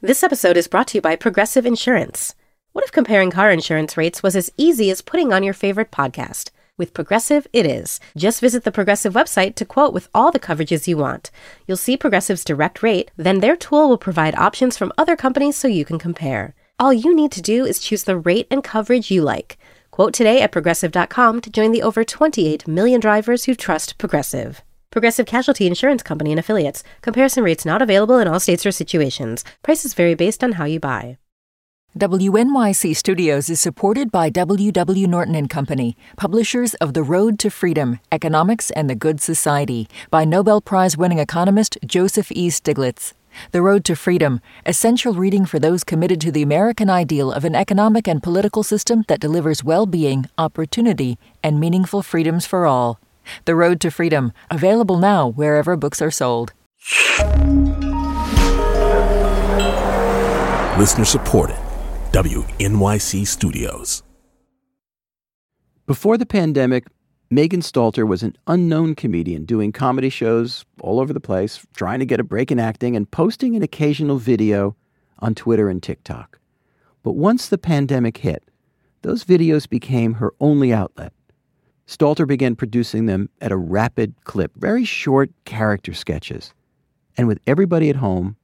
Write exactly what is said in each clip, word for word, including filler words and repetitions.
This episode is brought to you by Progressive Insurance. What if comparing car insurance rates was as easy as putting on your favorite podcast? With Progressive, it is. Just visit the Progressive website to quote with all the coverages you want. You'll see Progressive's direct rate, then their tool will provide options from other companies so you can compare. All you need to do is choose the rate and coverage you like. Quote today at Progressive dot com to join the over twenty-eight million drivers who trust Progressive. Progressive Casualty Insurance Company and Affiliates. Comparison rates not available in all states or situations. Prices vary based on how you buy. W N Y C Studios is supported by W W. Norton and Company, publishers of The Road to Freedom, Economics and the Good Society, by Nobel Prize-winning economist Joseph E. Stiglitz. The Road to Freedom, essential reading for those committed to the American ideal of an economic and political system that delivers well-being, opportunity, and meaningful freedoms for all. The Road to Freedom, available now wherever books are sold. Listener supported. W N Y C Studios. Before the pandemic, Megan Stalter was an unknown comedian doing comedy shows all over the place, trying to get a break in acting and posting an occasional video on Twitter and TikTok. But once the pandemic hit, those videos became her only outlet. Stalter began producing them at a rapid clip, very short character sketches. And with everybody at home,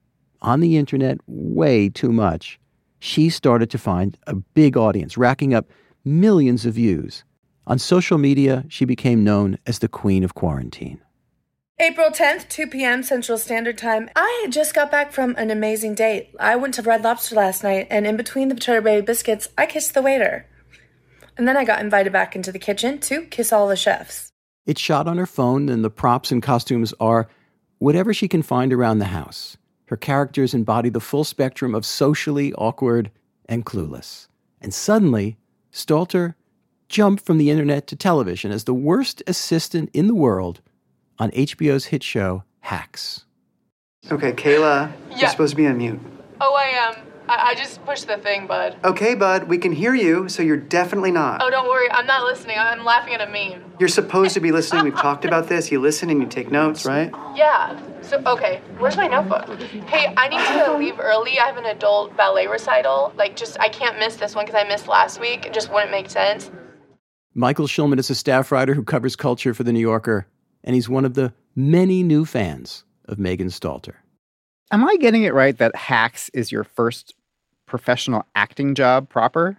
on the internet way too much, she started to find a big audience, racking up millions of views. On social media, she became known as the Queen of Quarantine. April tenth, two p.m. Central Standard Time. I just got back from an amazing date. I went to Red Lobster last night, and in between the Potato Berry biscuits, I kissed the waiter. And then I got invited back into the kitchen to kiss all the chefs. It's shot on her phone, and the props and costumes are whatever she can find around the house. Her characters embody the full spectrum of socially awkward and clueless. And suddenly, Stalter jumped from the internet to television as the worst assistant in the world on H B O's hit show, Hacks. Okay, Kayla, yeah. You're supposed to be on mute. Oh, I am. Um, I-, I just pushed the thing, bud. Okay, bud, we can hear you, so you're definitely not. Oh, don't worry. I'm not listening. I'm laughing at a meme. You're supposed to be listening. We've talked about this. You listen and you take notes, right? Yeah. So, okay, where's my notebook? Hey, I need to leave early. I have an adult ballet recital. Like, just, I can't miss this one because I missed last week. It just wouldn't make sense. Michael Schulman is a staff writer who covers culture for The New Yorker, and he's one of the many new fans of Megan Stalter. Am I getting it right that Hacks is your first professional acting job proper?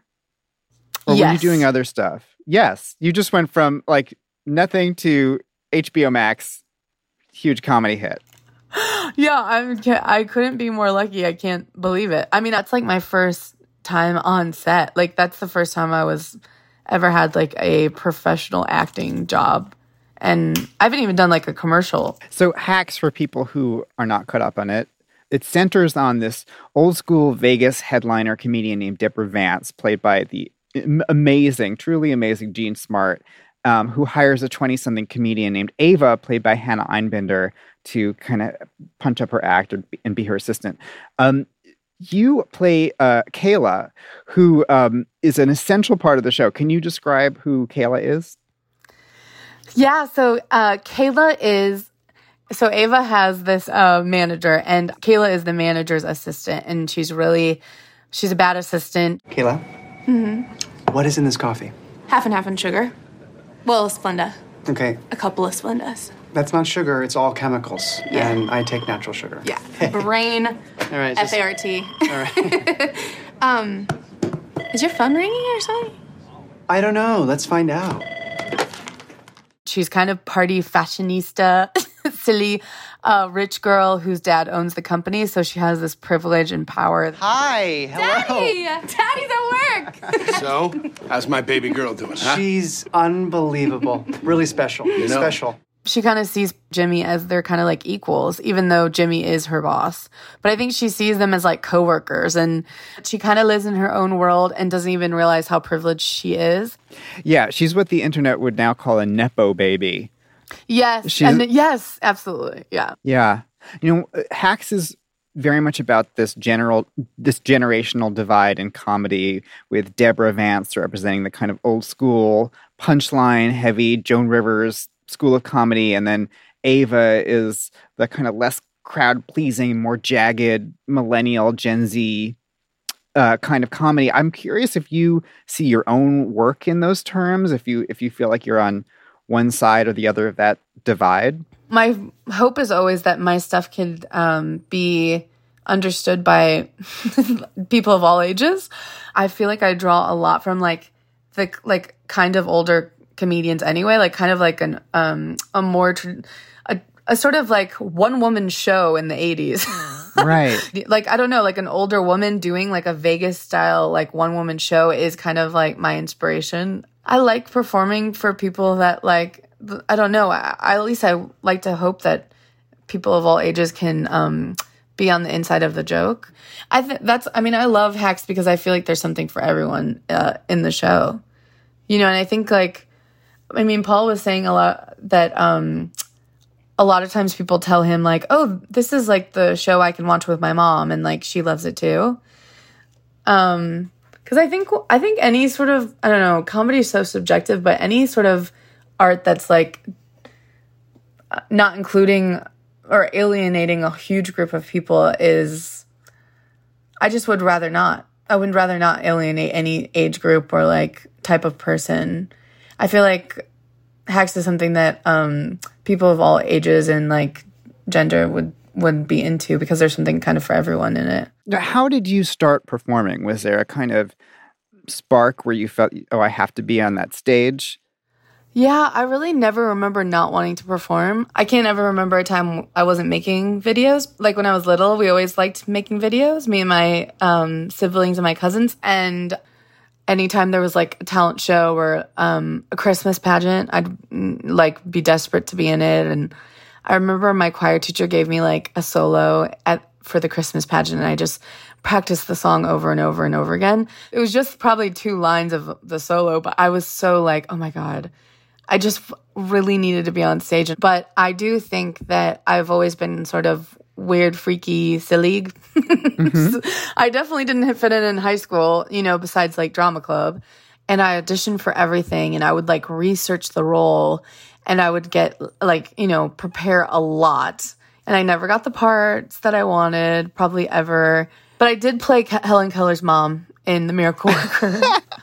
Or yes. were you doing other stuff? Yes. You just went from, like, nothing to H B O Max, huge comedy hit. Yeah, I'm, I couldn't be more lucky. I can't believe it. I mean, that's like my first time on set. Like, that's the first time I was ever had like a professional acting job. And I haven't even done like a commercial. So Hacks, for people who are not caught up on it, it centers on this old school Vegas headliner comedian named Deborah Vance, played by the amazing, truly amazing Jean Smart, um, who hires a twenty-something comedian named Ava, played by Hannah Einbinder, to kind of punch up her act and be her assistant. Um, you play uh, Kayla, who um, is an essential part of the show. Can you describe who Kayla is? Yeah, so uh, Kayla is... So Ava has this uh, manager, and Kayla is the manager's assistant, and she's really... She's a bad assistant. Kayla? Mm-hmm. What is in this coffee? Half and half in sugar. Well, a Splenda. Okay. A couple of Splendas. That's not sugar, it's all chemicals. Yeah. And I take natural sugar. Yeah. Brain. All right. F A R T. All right. um, is your phone ringing or something? I don't know. Let's find out. She's kind of party fashionista, silly, uh, rich girl whose dad owns the company, so she has this privilege and power. Hi. Hello. Daddy! Daddy's at work! So, how's my baby girl doing, huh? She's unbelievable. Really special. You know, special. She kind of sees Jimmy as they're kind of like equals, even though Jimmy is her boss. But I think she sees them as like coworkers, and she kind of lives in her own world and doesn't even realize how privileged she is. Yeah, she's what the internet would now call a Nepo baby. Yes, She's, and yes, absolutely, yeah. Yeah. You know, Hacks is very much about this general, this generational divide in comedy, with Deborah Vance representing the kind of old school, punchline heavy Joan Rivers school of comedy, and then Ava is the kind of less crowd-pleasing, more jagged, millennial, Gen Z uh, kind of comedy. I'm curious if you see your own work in those terms, if you if you feel like you're on one side or the other of that divide. My hope is always that my stuff could um, be understood by people of all ages. I feel like I draw a lot from like the like kind of older comedians anyway, like kind of like an um a more tr- a, a sort of like one woman show in the eighties. Right. Like I don't know, like an older woman doing like a Vegas style like one woman show is kind of like my inspiration. I like performing for people that like I don't know, I, at least I like to hope that people of all ages can um be on the inside of the joke. I think that's, I mean, I love Hacks because I feel like there's something for everyone uh, in the show. You know, and I think like, I mean, Paul was saying a lot that um, a lot of times people tell him like, oh, this is like the show I can watch with my mom and like she loves it too. Um, because I think, I think any sort of, I don't know, comedy is so subjective, but any sort of art that's like not including or alienating a huge group of people is, I just would rather not. I would rather not alienate any age group or like type of person. I feel like Hacks is something that um, people of all ages and like gender would, would be into because there's something kind of for everyone in it. How did you start performing? Was there a kind of spark where you felt, oh, I have to be on that stage? Yeah, I really never remember not wanting to perform. I can't ever remember a time I wasn't making videos. Like when I was little, we always liked making videos, me and my um, siblings and my cousins. And anytime there was like a talent show or um, a Christmas pageant, I'd like be desperate to be in it. And I remember my choir teacher gave me like a solo at for the Christmas pageant, and I just practiced the song over and over and over again. It was just probably two lines of the solo, but I was so like, oh my God. I just really needed to be on stage. But I do think that I've always been sort of weird, freaky, silly. Mm-hmm. I definitely didn't fit in in high school, you know, besides like drama club. And I auditioned for everything and I would like research the role and I would get like, you know, prepare a lot. And I never got the parts that I wanted, probably ever. But I did play Helen Keller's mom in The Miracle Worker.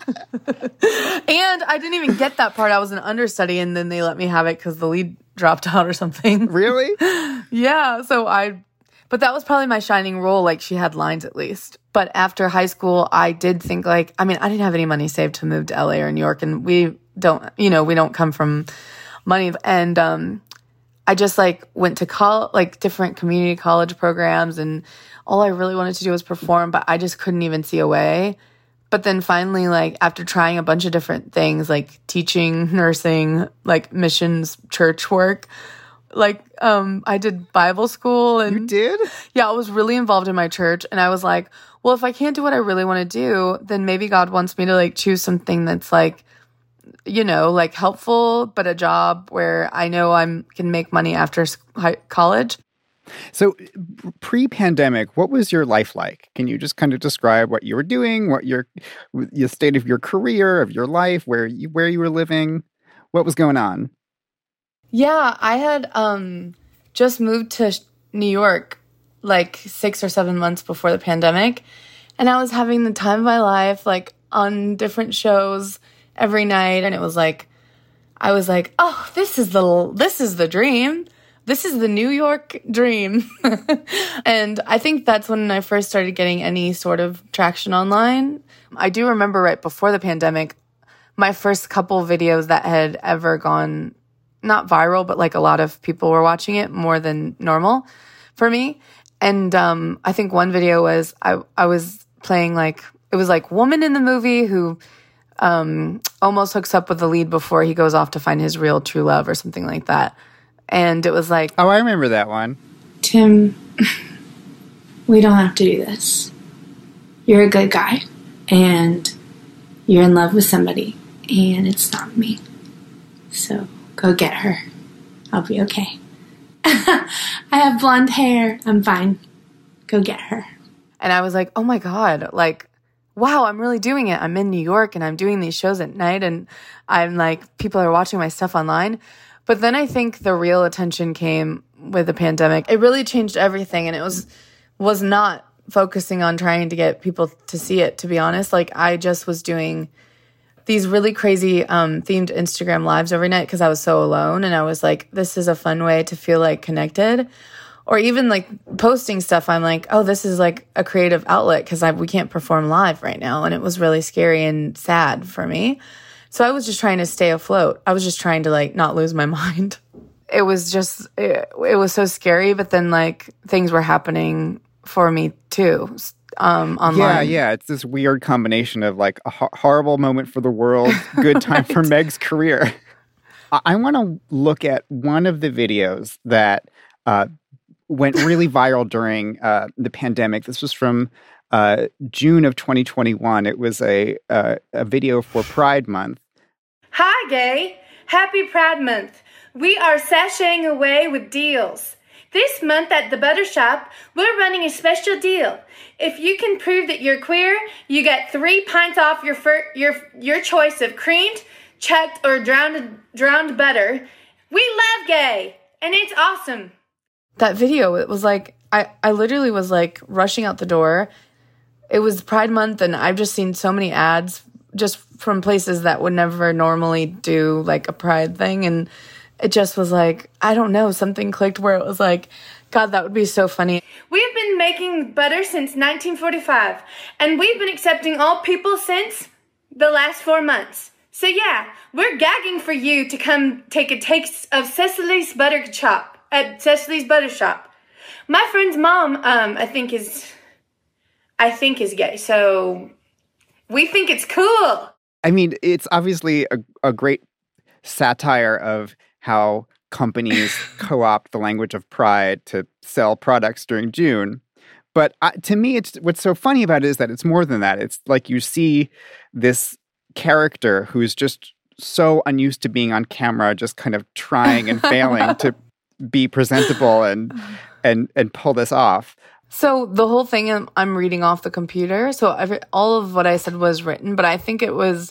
And I didn't even get that part. I was an understudy, and then they let me have it because the lead dropped out or something. Really? Yeah. So I, but that was probably my shining role. Like she had lines at least. But after high school, I did think like, I mean, I didn't have any money saved to move to L A or New York, and we don't, you know, we don't come from money. And um, I just like went to college, like different community college programs, and all I really wanted to do was perform, but I just couldn't even see a way. But then finally, like after trying a bunch of different things, like teaching, nursing, like missions, church work, like um, I did Bible school. And you did? Yeah, I was really involved in my church. And I was like, well, if I can't do what I really want to do, then maybe God wants me to like choose something that's like, you know, like helpful, but a job where I know I can make money after college. So pre-pandemic, what was your life like? Can you just kind of describe what you were doing, what your the state of your career, of your life, where you where you were living, what was going on? Yeah, I had um, just moved to New York like six or seven months before the pandemic, and I was having the time of my life, like on different shows every night, and it was like, I was like, oh, this is the this is the dream. This is the New York dream. And I think that's when I first started getting any sort of traction online. I do remember right before the pandemic, my first couple videos that had ever gone, not viral, but like a lot of people were watching it more than normal for me. And um, I think one video was, I, I was playing like, it was like woman in the movie who um, almost hooks up with the lead before he goes off to find his real true love or something like that. And it was like... Oh, I remember that one. Tim, we don't have to do this. You're a good guy, and you're in love with somebody, and it's not me. So go get her. I'll be okay. I have blonde hair. I'm fine. Go get her. And I was like, oh my God, like, wow, I'm really doing it. I'm in New York, and I'm doing these shows at night, and I'm like, people are watching my stuff online. But then I think the real attention came with the pandemic. It really changed everything, and it was was not focusing on trying to get people to see it, to be honest. Like, I just was doing these really crazy um, themed Instagram lives every night because I was so alone, and I was like, this is a fun way to feel like connected. Or even like posting stuff, I'm like, oh, this is like a creative outlet because we can't perform live right now. And it was really scary and sad for me. So I was just trying to stay afloat. I was just trying to like not lose my mind. It was just, it, it was so scary. But then like things were happening for me too, um, online. Yeah, yeah. It's this weird combination of like a ho- horrible moment for the world, good time right. for Meg's career. I, I want to look at one of the videos that uh, went really viral during uh, the pandemic. This was from uh, June of twenty twenty-one. It was a, uh, a video for Pride Month. Hi, gay. Happy Pride Month. We are sashaying away with deals. This month at the Butter Shop, we're running a special deal. If you can prove that you're queer, you get three pints off your fir- your your choice of creamed, chucked, or drowned drowned butter. We love gay, and it's awesome. That video, it was like, I, I literally was like rushing out the door. It was Pride Month, and I've just seen so many ads just from places that would never normally do like a Pride thing. And it just was like, I don't know, something clicked where it was like, God, that would be so funny. We've been making butter since nineteen forty-five, and we've been accepting all people since the last four months. So yeah, we're gagging for you to come take a taste of Cecily's Butter Shop. At Cecily's Butter Shop. My friend's mom, um, I think is, I think is gay, so we think it's cool. I mean, it's obviously a, a great satire of how companies co-opt the language of pride to sell products during June. But uh, to me, it's what's so funny about it is that it's more than that. It's like you see this character who's just so unused to being on camera, just kind of trying and failing to be presentable and and and pull this off. So the whole thing I'm, I'm reading off the computer. So every, all of what I said was written, but I think it was.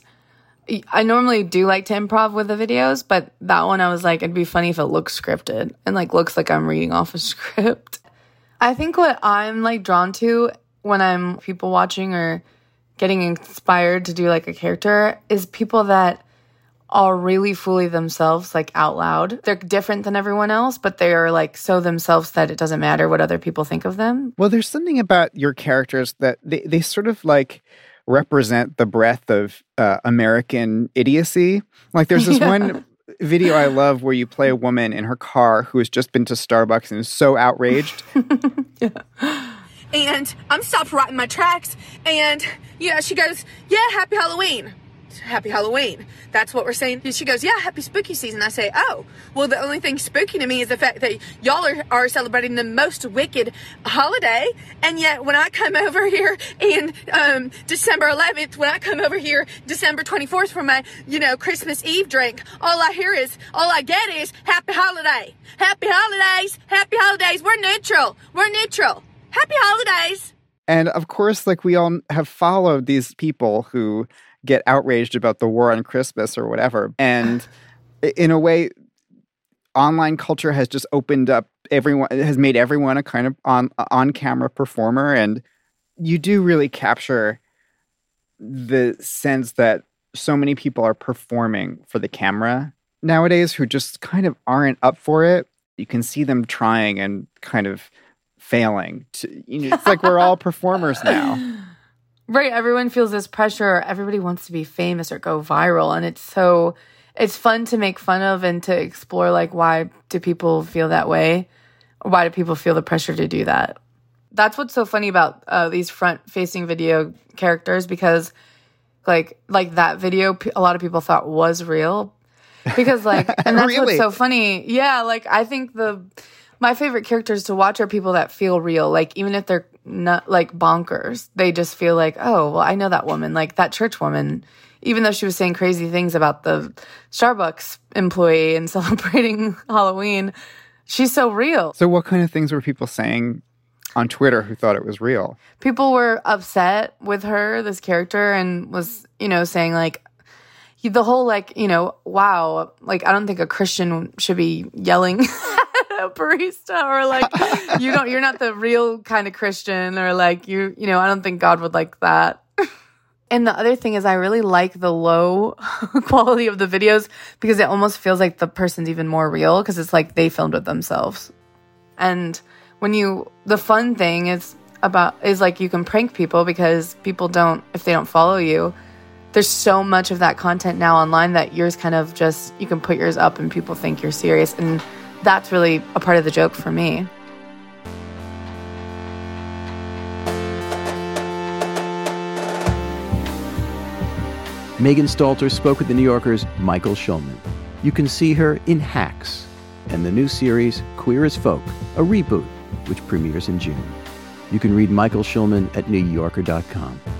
I normally do like to improv with the videos, but that one I was like, it'd be funny if it looks scripted and like looks like I'm reading off a script. I think what I'm like drawn to when I'm people watching or getting inspired to do like a character is people that are really fully themselves, like out loud. They're different than everyone else, but they are like so themselves that it doesn't matter what other people think of them. Well, there's something about your characters that they, they sort of like represent the breadth of uh, American idiocy. Like there's this yeah. one video I love where you play a woman in her car who has just been to Starbucks and is so outraged. yeah. And I'm stopped right in my tracks, and yeah, she goes, yeah, happy Halloween. Happy Halloween. That's what we're saying. And she goes, yeah, happy spooky season. I say, oh, well, the only thing spooky to me is the fact that y'all are, are celebrating the most wicked holiday. And yet when I come over here in um, December eleventh, when I come over here December twenty-fourth for my, you know, Christmas Eve drink, all I hear is, all I get is happy holiday. Happy holidays. Happy holidays. We're neutral. We're neutral. Happy holidays. And of course, like we all have followed these people who get outraged about the war on Christmas or whatever. And in a way, online culture has just opened up everyone, it has made everyone a kind of on, on-camera performer. And you do really capture the sense that so many people are performing for the camera nowadays who just kind of aren't up for it. You can see them trying and kind of failing. To, you know, it's like we're all performers now. Right, everyone feels this pressure. Everybody wants to be famous or go viral, and it's so it's fun to make fun of and to explore like why do people feel that way? Or why do people feel the pressure to do that? That's what's so funny about uh, these front-facing video characters because like like that video a lot of people thought was real because like and that's really? What's so funny. Yeah, like I think the my favorite characters to watch are people that feel real. Like even if they're not like bonkers, they just feel like, oh, well, I know that woman, like that church woman, even though she was saying crazy things about the Starbucks employee and celebrating Halloween, she's so real. So what kind of things were people saying on Twitter who thought it was real? People were upset with her, this character, and was, you know, saying like, the whole like, you know, wow, like I don't think a Christian should be yelling a barista, or like you don't you're not the real kind of Christian, or like you you know, I don't think God would like that. And the other thing is I really like the low quality of the videos because it almost feels like the person's even more real because it's like they filmed it themselves. And when you the fun thing is about is like you can prank people because people don't if they don't follow you. There's so much of that content now online that yours kind of just you can put yours up and people think you're serious, and that's really a part of the joke for me. Megan Stalter spoke with The New Yorker's Michael Schulman. You can see her in Hacks and the new series Queer as Folk, a reboot, which premieres in June. You can read Michael Schulman at new yorker dot com.